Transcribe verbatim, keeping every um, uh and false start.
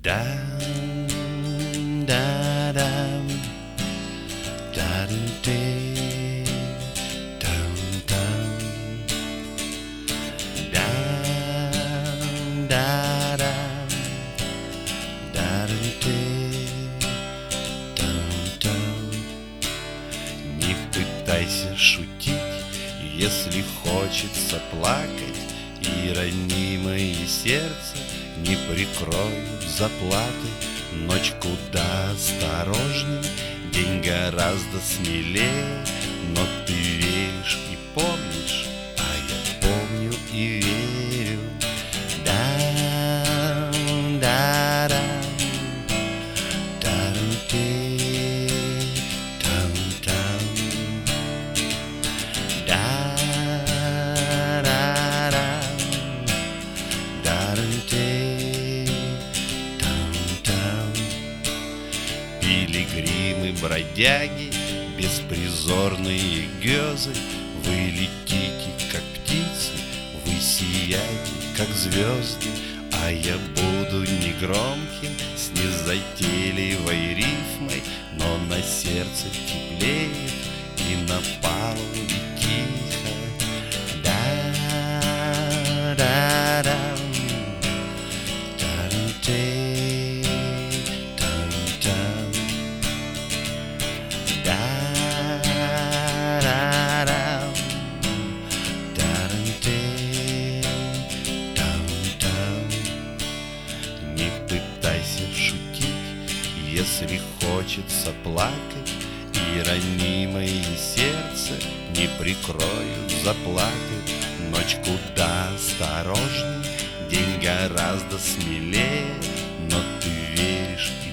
Дам, да-дам, да-дам-ты, дам-дам. Дам, да-дам, да-дам-ты, дам-дам. Не пытайся шутить, если хочется плакать, и ранимое сердце не прикроют заплаты. Ночь куда осторожней, день гораздо смелее, но ты веришь и помнишь, а я помню и верю. Дам, да-дам, да-дам-ты, дам-дам. Да-да-дам, да-дам-ты, дам-дам. Пилигримы, бродяги, беспризорные гёзы, вы летите, как птицы, вы сияете, как звезды, а я буду негромким, с незатейливой рифмой, но на сердце теплеет и на палубе тихо. Да-да-дам, да-дам-ты, дам-дам. Да-да-дам, да-дам-ты, дам-дам. Не пытайся шутить, если хочется плакать, и ранимое сердце не прикроют заплаты. Ночь куда осторожней, день гораздо смелее, но ты веришь и